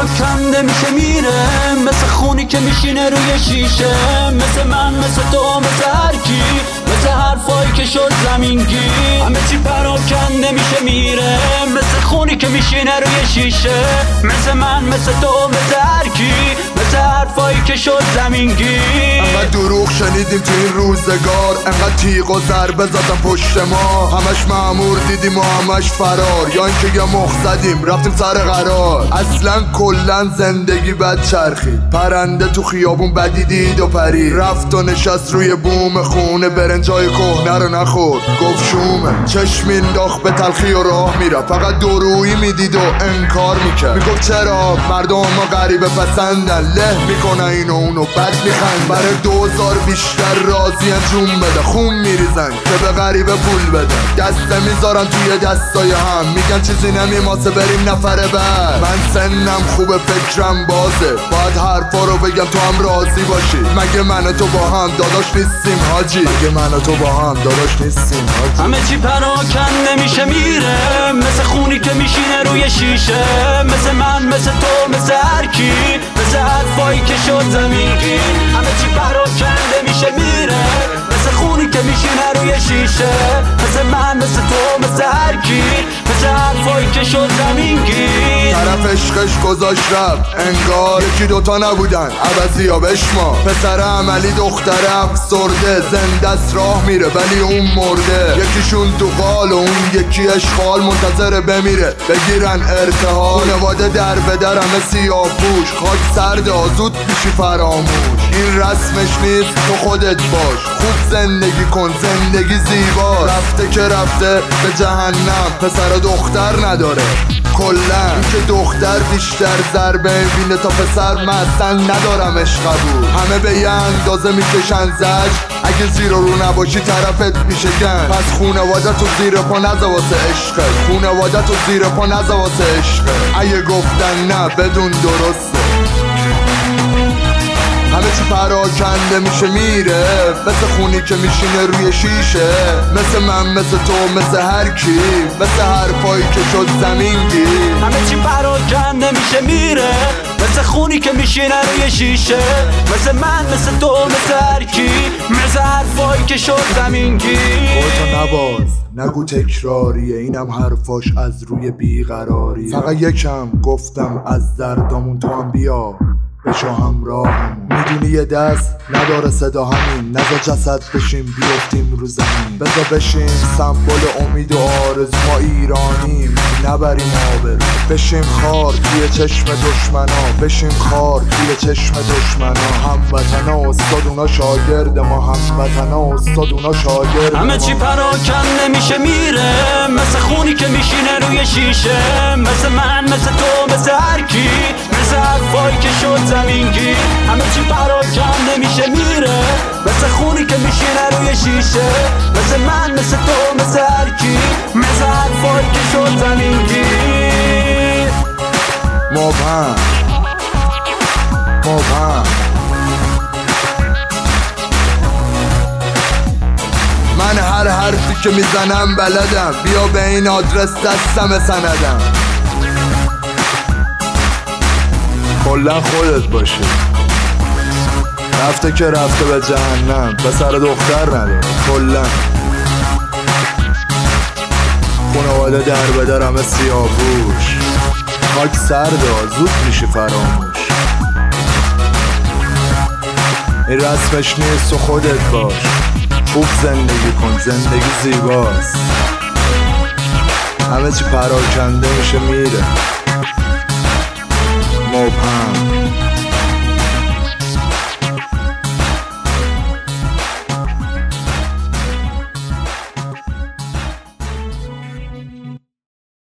پراکنده میشه میره، مثل خونی که میشینه روی شیشه. مثل من، مثل تو، مثل هر کی، مثل حرفایی که شد زمینگی. همه چی پراکنده میشه میره، مثل خونی که میشینه روی شیشه. مثل من، مثل تو، مثل هر کی، مثل حرفایی که شد زمینگی. انقدر دروغ شنیدیم تو این روزگار، انقدر تیغ و ضربه زدن پشت ما. همش مأمور دیدیم و همش فرار، یا اینکه یه مخ زدیم رفتیم سر قرار. اصلا کلا زندگی بد چرخید، پرنده تو خیابون بدی دید و پرید. رفت و نشست روی بوم خونه، برنجای کهنه رو نخورد گفت شومه. چشم انداخت به تلخی و راه میرفت، فقط دورویی میدید و انکار میکرد. میگفت چرا مردم ما غریبه پسندن، له میکنن اینو اونو بد میخند. برای 2000 بیشتر راضی جون بده، خون میریزن که به غریبه پول بده. دسته میذارن توی دستای هم، میگن چیزی نمیماسه بریم نفر بعد. من سنم خوبه فکرم بازه، باید حرفا رو بگم تو هم راضی باشی. مگه من و تو با هم داداش نیستیم حاجی؟ مگه من و تو با هم داداش نیستیم حاجی؟ همه چی پراکنده میشه میره، مثل خونی که میشینه روی شیشه. مثل من، مثل تو، مثل هر کی، مثل حرفایی که شد زمینگی. همه چی پراکنده میشه میره، مثل خونی که میشینه روی شیشه. مثل من، مثل تو، مثل هر کی، مثل حرفایی که شد زمینگی. طرف عشقش گذاشت رفت، انگار یکی دوتا نبودن عوضی ها بشما. پسر عملی دختر افسرده، زنده است راه میره ولی اون مرده. یکیشون تو قال و اون یکی اشغال، منتظره بمیره بگیرن ارتحال. خانواده در به در همه سیاه پوش، خاک سرد آزود میشی فراموش. این رسمش نیست تو خودت باش، خوب زندگی کن زندگی زیبا. رفته که رفته به جهنم، پسر و دختر نداره کلا. که دختر بیشتر ضربه بینه تا پسر، من اصلا ندارمش قبول. همه به یه اندازه میکشن زج، اگه زیر رو نباشی طرفت میشه گن. پس خونواده تو زیر پا نزا واسه عشقه، خونواده تو زیر پا نزا واسه عشقه. اگه گفتن نه بدون درسته. همه چی پراکنده میشه میره، مثل خونی که میشینه روی شیشه. مثل من، مثل تو، مثل هر کی، مثل حرفایی که شد زمینگی. همه چی پراکنده میشه میره، مثل خونی که میشینه روی شیشه. مثل من، مثل تو، مثل هر کی، مثل حرفایی که شد زمینگی. خودتو نباز نگو تکراریه، اینم حرفاش از روی بیقراری. فقط یکم گفتم از دردامون، تو هم بیا بشو همراهم. میدونی یه دست نداره صدا، همین نزا جسد بشیم بیفتیم رو زمین. بزا بشیم سمبل امید و آرزو، ما ایرانیم نبریم آبرو. بشیم خار توی چشم دشمنا، بشیم خار توی چشم دشمنا. هموطنا استاد اونا شاگرد ما، هموطنا استاد اونا شاگرد ما. همه چی پراکنده میشه میره، مثل خونی که میشینه روی شیشه. مثل من، مثل تو، مثل هر کی، مثل حرفایی که شد زمینگی. همه چی پراکنده میشه میره، مثل خونی که میشینه روی شیشه. مثل من، مثل تو، مثل هر کی، مثل حرفایی که شد زمینگی. مبهم من هر حرفی که میزنم بلدم، بیا به این آدرس دستم سندم. کلا خودت باشه، رفته که رفته به جهنم، پسر دختر نداره کلا. خانواده در به در همه سیاه‌پوش، خاک سرد زود میشی فراموش. این رسمش نیست تو خودت باش، خوب زندگی کن زندگی زیباست. همه چی پراکنده میشه میره.